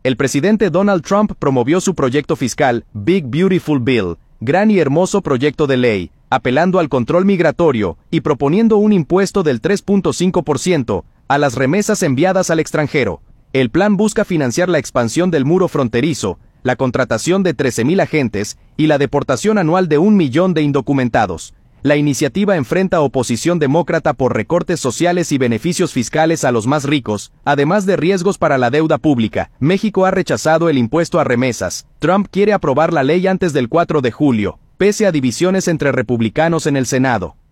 El presidente Donald Trump promovió su proyecto fiscal, Big Beautiful Bill, gran y hermoso proyecto de ley, apelando al control migratorio y proponiendo un impuesto del 3.5% a las remesas enviadas al extranjero. El plan busca financiar la expansión del muro fronterizo, la contratación de 13,000 agentes y la deportación anual de 1 millón de indocumentados. La iniciativa enfrenta oposición demócrata por recortes sociales y beneficios fiscales a los más ricos, además de riesgos para la deuda pública. México ha rechazado el impuesto a remesas. Trump quiere aprobar la ley antes del 4 de julio, pese a divisiones entre republicanos en el Senado.